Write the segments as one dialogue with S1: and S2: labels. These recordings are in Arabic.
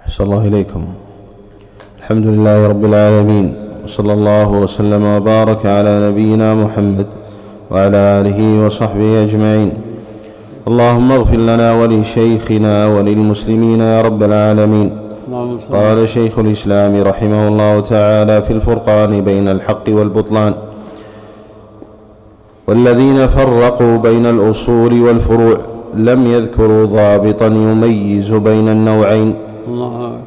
S1: أحسن الله إليكم. الحمد لله رب العالمين، وصلى الله وسلم وبارك على نبينا محمد وعلى آله وصحبه أجمعين. اللهم اغفر لنا ولشيخنا وللمسلمين يا رب العالمين. قال شيخ الإسلام رحمه الله تعالى في الفرقان بين الحق والبطلان: والذين فرقوا بين الأصول والفروع لم يذكروا ضابطا يميز بين النوعين.
S2: الله أكبر.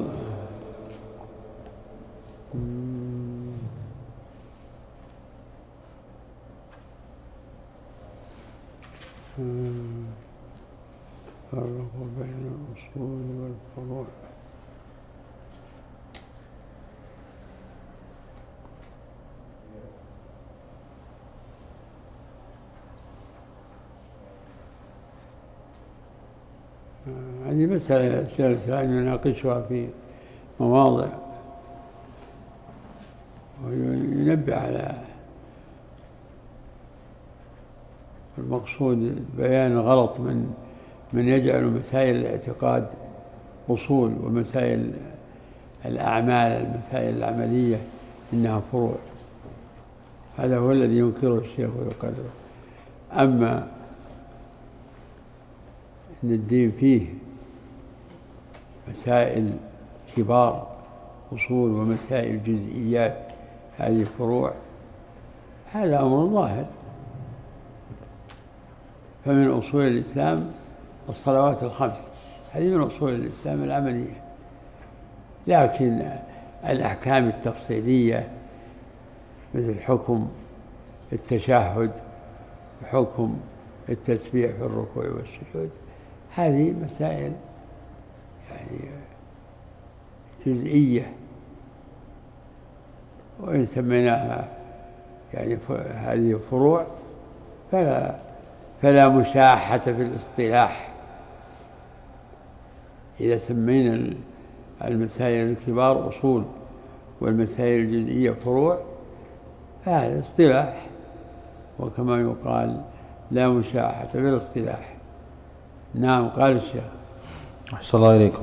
S2: فرقوا بين الأصول والفروع هذه مسألة الإسلام يناقشها في مواضع وينبه على المقصود بيان الغلط من يجعل مسائل الاعتقاد أصول ومسائل الأعمال المسائل العملية إنها فروع. هذا هو الذي ينكره الشيخ ويقرره. أما أن الدين فيه مسائل كبار أصول ومسائل جزئيات هذه فروع، هذا أمر ظاهر. فمن أصول الإسلام الصلوات الخمس، هذه من أصول الإسلام العملية. لكن الأحكام التفصيلية مثل حكم التشهد وحكم التسبيح في الركوع والسجود، هذه مسائل يعني جزئية، وإن سميناها يعني هذه فروع فلا مشاحة في الاصطلاح. إذا سمينا المسائل الكبار أصول والمسائل الجزئية فروع فهذا اصطلاح، وكما يقال لا مشاحة في الاصطلاح. نعم. قال الشيخ
S1: أحسن الله إليكم: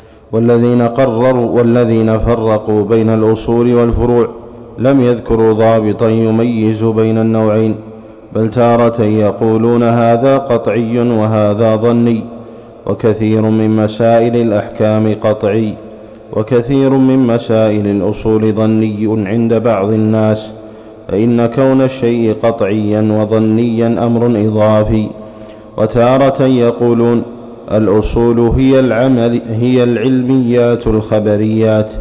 S1: والذين فرقوا بين الأصول والفروع لم يذكروا ضابطا يميز بين النوعين، بل تارة يقولون هذا قطعي وهذا ظني، وكثير من مسائل الأحكام قطعي، وكثير من مسائل الأصول ظني عند بعض الناس، فإن كون الشيء قطعيا وظنيا أمر إضافي. وتارة يقولون الأصول هي العلميات الخبريات،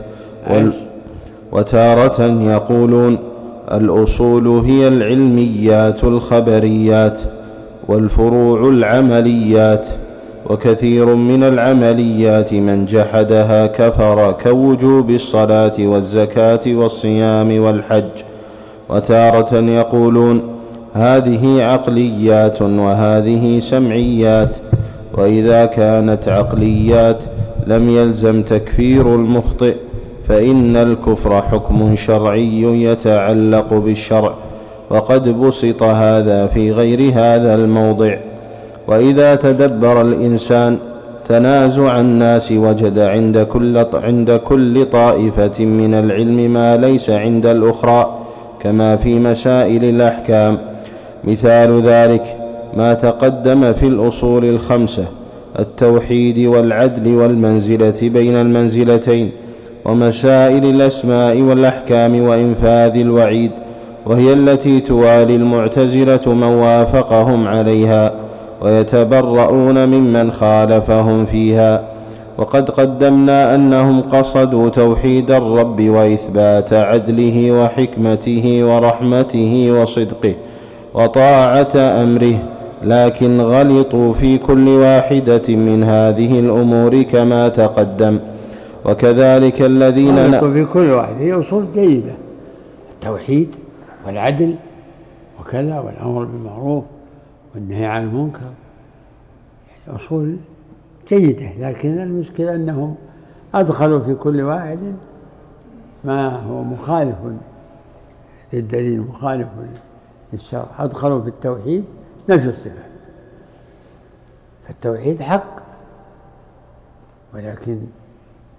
S1: وتارة يقولون الأصول هي العلميات الخبريات والفروع العمليات. وكثير من العمليات من جحدها كفر، كوجوب الصلاة والزكاة والصيام والحج. وتارة يقولون هذه عقليات وهذه سمعيات، وإذا كانت عقليات لم يلزم تكفير المخطئ، فإن الكفر حكم شرعي يتعلق بالشرع، وقد بسط هذا في غير هذا الموضع. وإذا تدبر الإنسان تنازع الناس وجد عند كل طائفة من العلم ما ليس عند الأخرى، كما في مسائل الأحكام. مثال ذلك ما تقدم في الأصول الخمسة: التوحيد والعدل والمنزلة بين المنزلتين، ومسائل الأسماء والأحكام وإنفاذ الوعيد، وهي التي توالي المعتزلة من وافقهم عليها ويتبرؤون ممن خالفهم فيها. وقد قدمنا أنهم قصدوا توحيد الرب وإثبات عدله وحكمته ورحمته وصدقه وطاعة أمره، لكن غلطوا في كل واحدة من هذه الأمور كما تقدم. وكذلك الذين
S2: غلطوا في كل واحدة هي أصول جيدة: التوحيد والعدل وكذا، والأمر بالمعروف والنهي عن المنكر، يعني أصول جيدة. لكن المشكلة أنهم أدخلوا في كل واحد ما هو مخالف للدليل، مخالف للشرع. أدخلوا في التوحيد نفي الصفة، فالتوحيد حق، ولكن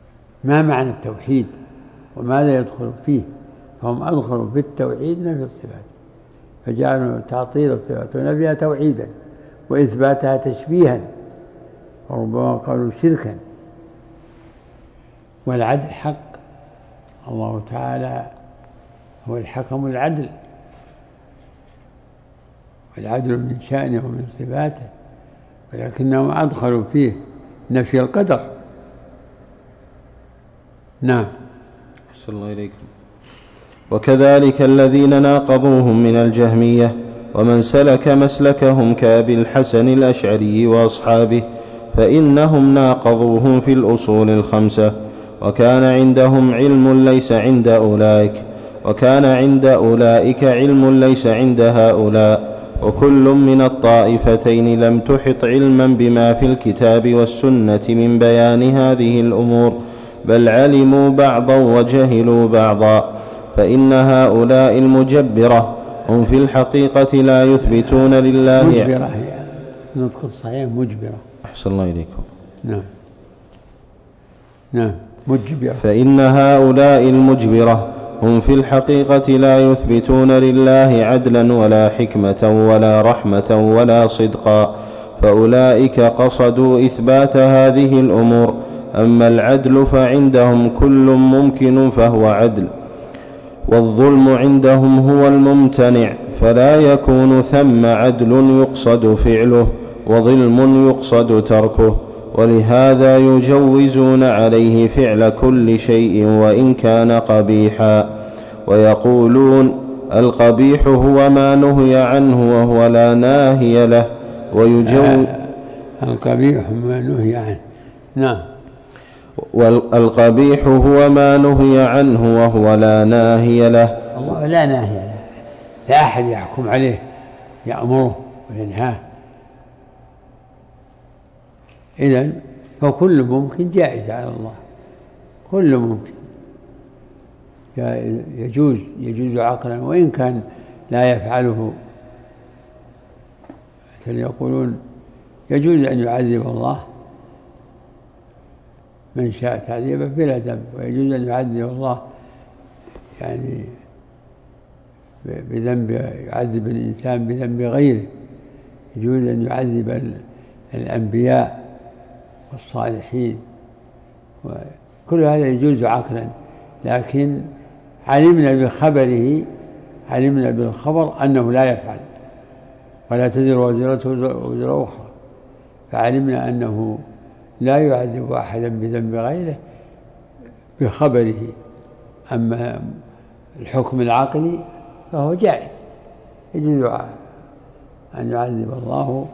S2: ما معنى التوحيد وماذا يدخل فيه، فهم أدخلوا في التوحيد نفي الصفات، فجعلوا تعطيل الصفات ونفيها توحيدا وإثباتها تشبيها، وربما قالوا شركا. والعدل حق، الله تعالى هو الحكم العدل، والعدل من شأنه ومن صفاته، ولكنهم أدخلوا فيه نفي القدر. نعم.
S1: أحسن الله إليكم. وكذلك الذين ناقضوهم من الجهمية ومن سلك مسلكهم كأبي الحسن الأشعري وأصحابه، فإنهم ناقضوهم في الأصول الخمسة، وكان عندهم علم ليس عند أولئك، وكان عند أولئك علم ليس عند هؤلاء، وكل من الطائفتين لم تحط علما بما في الكتاب والسنة من بيان هذه الأمور، بل علموا بعضا وجهلوا بعضا. فإن هؤلاء المجبرة هم في الحقيقة لا يثبتون لله
S2: مجبرة، هي نطق الصحيح مجبرة.
S1: أحسن الله إليكم.
S2: نعم نعم مجبرة.
S1: فإن هؤلاء المجبرة هم في الحقيقة لا يثبتون لله عدلا ولا حكمة ولا رحمة ولا صدقا، فأولئك قصدوا إثبات هذه الأمور. أما العدل فعندهم كل ممكن فهو عدل، والظلم عندهم هو الممتنع، فلا يكون ثم عدل يقصد فعله وظلم يقصد تركه، ولهذا يجوزون عليه فعل كل شيء وإن كان قبيحا، ويقولون القبيح هو ما نهي عنه وهو لا ناهي له،
S2: القبيح ما نهي عنه. نعم.
S1: والقبيح هو ما نهي عنه وهو لا ناهي له.
S2: الله لا ناهي له، لا أحد يحكم عليه يأمره وينهاه. إذن فكل ممكن جائز على الله، كل ممكن يجوز عقلا وإن كان لا يفعله. مثل يقولون يجوز أن يعذب الله من شاء تعذيبه بلا ذنب، ويجوز أن يعذب الله يعني بذنب، يعذب الإنسان بذنب غيره، يجوز أن يعذب الأنبياء والصالحين، وكل هذا يجوز عقلا. لكن علمنا بالخبر أنه لا يفعل، ولا تزر وازرة وزر أخرى، فعلمنا أنه لا يعذب أحدا بذنب غيره بخبره. أما الحكم العقلي فهو جائز، يجوز أن يعذب الله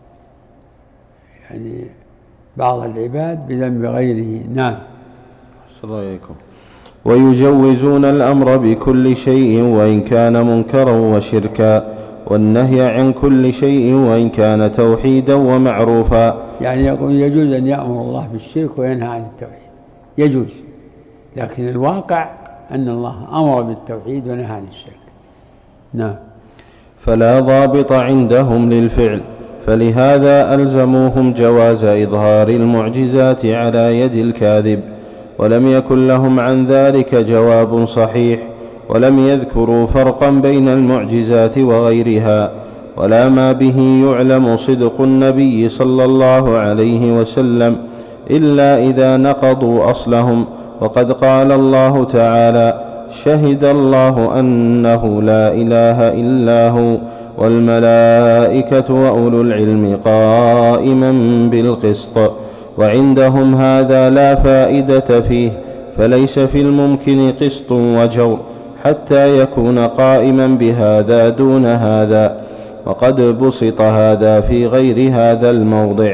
S2: يعني بعض العباد بذنب غيره. نعم.
S1: السلام عليكم. ويجوزون الأمر بكل شيء وإن كان منكرا وشركا، والنهي عن كل شيء وإن كان توحيدا ومعروفا.
S2: يعني يقول يجوز أن يأمر الله بالشرك وينهى عن التوحيد، يجوز، لكن الواقع أن الله أمر بالتوحيد ونهى عن الشرك. نعم.
S1: فلا ضابط عندهم للفعل، فلهذا ألزموهم جواز إظهار المعجزات على يد الكاذب، ولم يكن لهم عن ذلك جواب صحيح، ولم يذكروا فرقا بين المعجزات وغيرها، ولا ما به يعلم صدق النبي صلى الله عليه وسلم، إلا إذا نقضوا أصلهم. وقد قال الله تعالى: شهد الله أنه لا إله إلا هو والملائكة وأولو العلم قائما بالقسط. وعندهم هذا لا فائدة فيه، فليس في الممكن قسط وجور حتى يكون قائما بهذا دون هذا، وقد بسط هذا في غير هذا الموضع.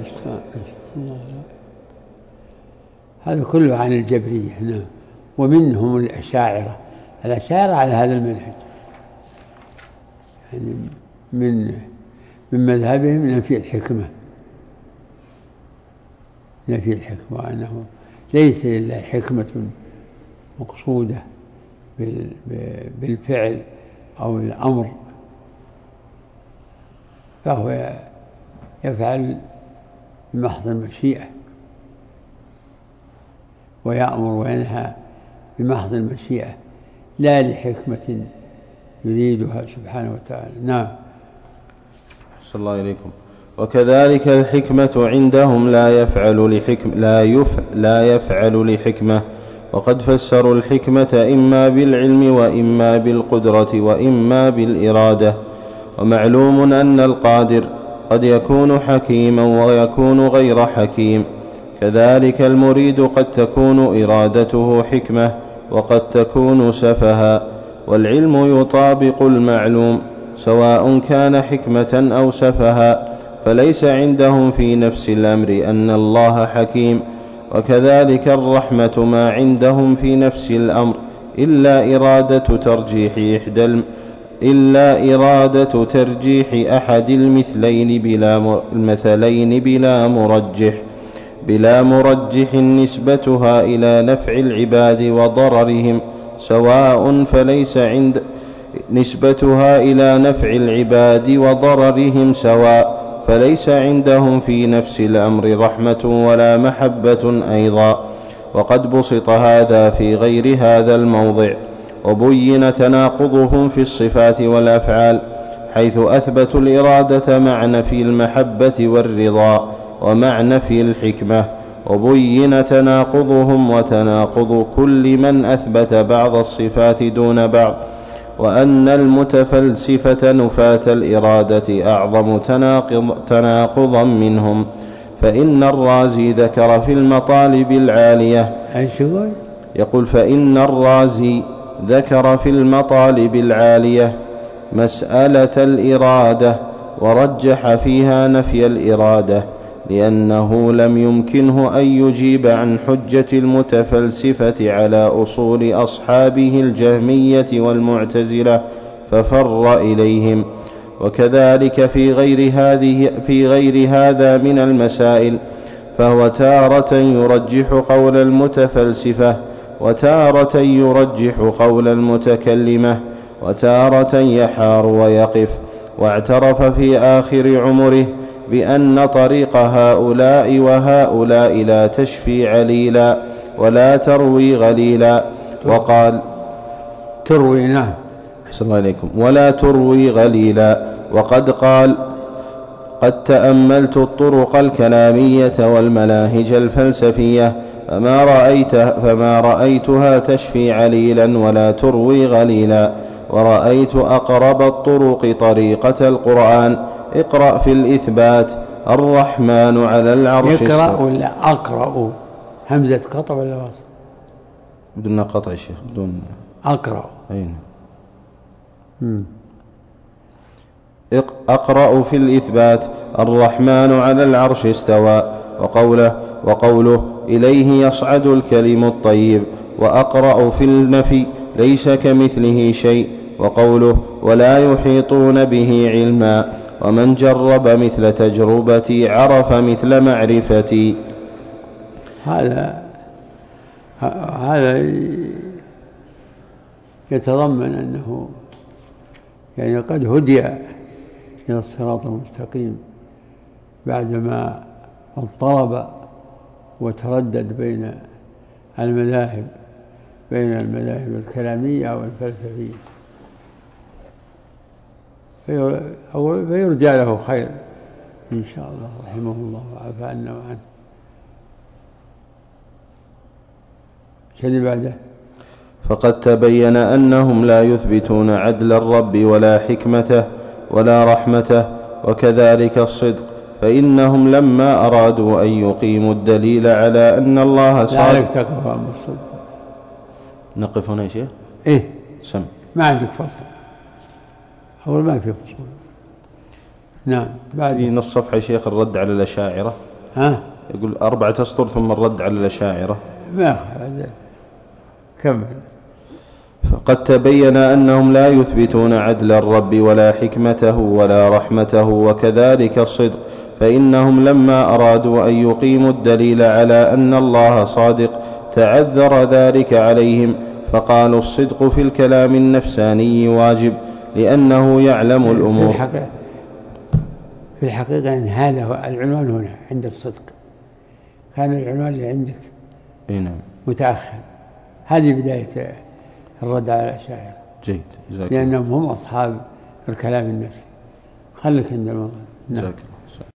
S2: هذا كله عن الجبرية. نعم. ومنهم الأشاعرة على هذا المنهج، يعني من مذهبهم نفي الحكمة، وأنه ليس لله حكمة مقصودة بالفعل أو الأمر، فهو يفعل بمحض المشيئة. ويأمر وينهى بمحض المشيئة لا لحكمة يريدها سبحانه وتعالى. نعم.
S1: صلى الله عليكم. وكذلك الحكمة عندهم لا يفعل لحكمة، وقد فسروا الحكمة إما بالعلم وإما بالقدرة وإما بالإرادة. ومعلوم أن القادر قد يكون حكيما ويكون غير حكيم، كذلك المريد قد تكون إرادته حكمة وقد تكون سفها، والعلم يطابق المعلوم سواء كان حكمة أو سفها، فليس عندهم في نفس الأمر أن الله حكيم. وكذلك الرحمة ما عندهم في نفس الأمر إلا إرادة ترجيح أحد المثلين بلا مرجح نسبتها إلى نفع العباد وضررهم سواء، فليس عندهم في نفس الأمر رحمة ولا محبة أيضا. وقد بسط هذا في غير هذا الموضع، وبين تناقضهم في الصفات والأفعال، حيث أثبتوا الإرادة مع نفي المحبة والرضا ومع نفي الحكمة، وبين تناقضهم وتناقض كل من أثبت بعض الصفات دون بعض، وأن المتفلسفة نفاة الإرادة أعظم تناقضا منهم. فإن الرازي ذكر في المطالب العالية مسألة الإرادة، ورجح فيها نفي الإرادة، لأنه لم يمكنه أن يجيب عن حجة المتفلسفة على أصول أصحابه الجهمية والمعتزلة ففر إليهم. وكذلك في غير هذا من المسائل، فهو تارة يرجح قول المتفلسفة، وتارة يرجح قول المتكلمة، وتارة يحار ويقف. واعترف في آخر عمره بأن طريق هؤلاء وهؤلاء لا تشفي عليلا ولا تروي غليلا، وقال
S2: تروي. نعم.
S1: أحسن الله إليكم. ولا تروي غليلا، وقد قال قد تأملت الطرق الكلامية والمناهج الفلسفية فما رأيتها تشفي عليلا ولا تروي غليلا، ورأيت أقرب الطرق طريقة القرآن. اقرأ في الإثبات الرحمن على العرش استوى.
S2: اقرأ ولا أقرأ؟ همزة قطع ولا وصل؟
S1: بدون قطع يا شيخ، بدون
S2: أقرأ.
S1: أين؟ أقرأ في الإثبات الرحمن على العرش استوى، وقوله إليه يصعد الكلم الطيب. وأقرأ في النفي ليس كمثله شيء، وقوله ولا يحيطون به علما. ومن جرب مثل تجربتي عرف مثل معرفتي.
S2: هذا يتضمن أنه يعني قد هدي إلى الصراط المستقيم بعدما اضطرب وتردد بين المذاهب الكلامية والفلسفية، فيرجى له خير إن شاء الله رحمه الله وعفى عنا وعنه. شنو بعده؟
S1: فقد تبين أنهم لا يثبتون عدل الرب ولا حكمته ولا رحمته، وكذلك الصدق، فإنهم لما أرادوا أن يقيموا الدليل على أن الله صادق.
S2: لا تقف عن الصدق.
S1: نقف هنا يا شيخ؟
S2: إيه
S1: سم.
S2: ما عندك فصل، أول ما في فصول. نعم. بعد
S1: في نص صفحة يا شيخ الرد على الأشاعرة. يقول 4 أسطر ثم الرد على الأشاعرة.
S2: ما أخذ. كمل.
S1: فقد تبين أنهم لا يثبتون عدل الرب ولا حكمته ولا رحمته، وكذلك الصدق، فإنهم لما أرادوا أن يقيموا الدليل على أن الله صادق تعذر ذلك عليهم، فقالوا الصدق في الكلام النفساني واجب لأنه يعلم الأمور.
S2: في الحقيقة أن هذا هو العنوان هنا عند الصدق. كان العنوان اللي عندك
S1: نعم.
S2: متأخر. هذه بداية الرد على الأشاعرة.
S1: جيد.
S2: لأنهم هم أصحاب الكلام النفسي. خليك عند الموضوع.
S1: نعم.